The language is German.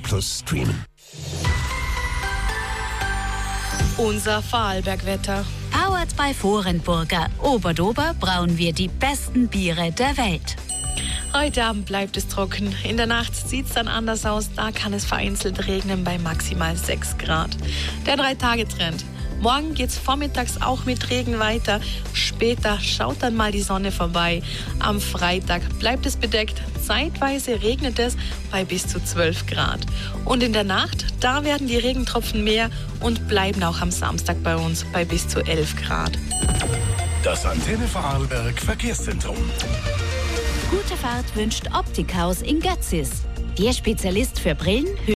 Plus streamen. Unser Vorarlbergwetter. Powered by Vorenburger. Oberdober brauen wir die besten Biere der Welt. Heute Abend bleibt es trocken. In der Nacht sieht es dann anders aus. Da kann es vereinzelt regnen bei maximal 6 Grad. Der 3-Tage-Trend. Morgen geht es vormittags auch mit Regen weiter. Später schaut dann mal die Sonne vorbei. Am Freitag bleibt es bedeckt. Zeitweise regnet es bei bis zu 12 Grad. Und in der Nacht, da werden die Regentropfen mehr und bleiben auch am Samstag bei uns bei bis zu 11 Grad. Das Antenne Vorarlberg Verkehrszentrum. Gute Fahrt wünscht Optikhaus in Götzis. Der Spezialist für Brillen,